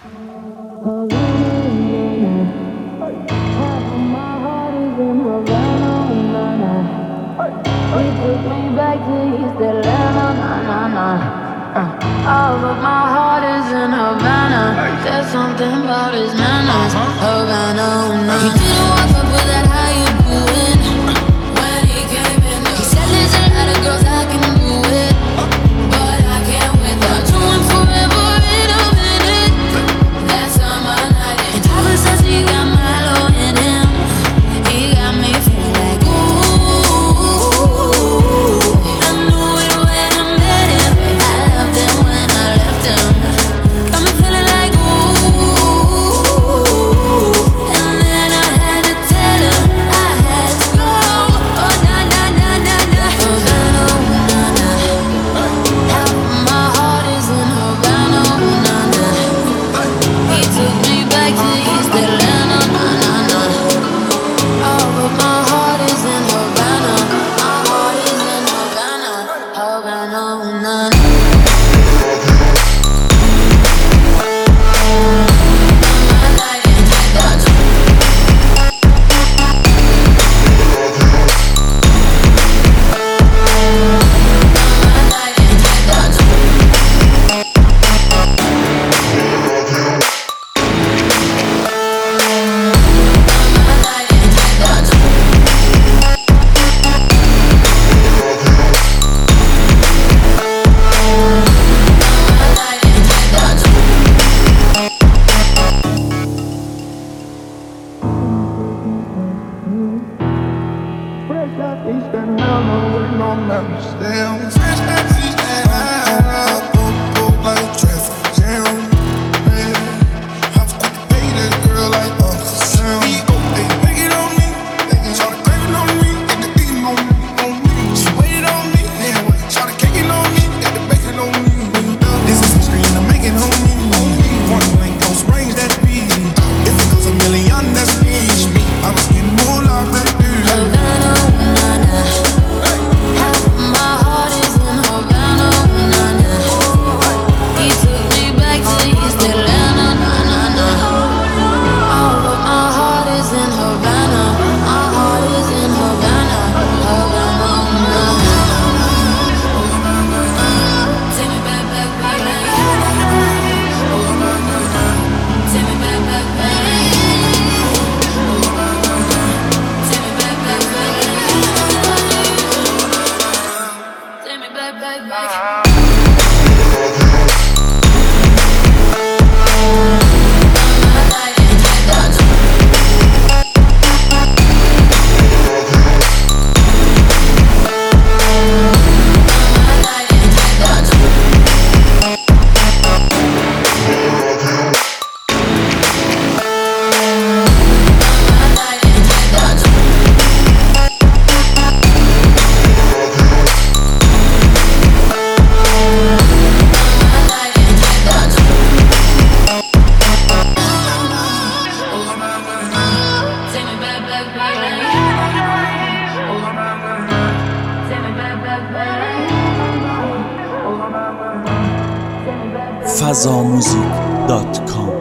Oh, but my heart is in Havana. There's something about his manners. Havana, he didn't walk up with that how you doing. When he came in, he said there's a lot of girls I can do it, but I can't without you and forever in a minute. That's on my night. And Tyler says he got Milo in him. He got me feeling like ooh. I knew it when I met him. I loved him when I left him. Got me feeling like ooh. And then I had to tell him I had to go. Oh na na na na na. Havana, ooh, na na. Half of my heart is in Havana, ooh, na na. He took me back to East Atlanta, na na na. Oh, but my heart is in Havana. My heart is in Havana, Havana, ooh, na na. Fresh out East Atlanta with no members down. Fresh out East Atlanta, like traffic jam. Man, I'm quick to pay that girl like Uncle Sam. They make it on me, they can try to crave it on me, get the beating on me, She waited on me, try to cake it on me, got the bacon on me. This is history and I make it on me. Point blank, those range that beat. If it goes a million, that's me. I'm getting more like that dude. Havana, ooh, na na. Half of my heart is in Havana, ooh, na na. He took me back to East Atlanta, na na na. Oh, but my heart is in Havana. My heart is in Havana, Havana, ooh, na na. Take me back, back, back, back. Take me back, back, back. Take me back, back, back. Take me back, back, back. Take me back, back, back. Take me back, back, back. fazamusic.com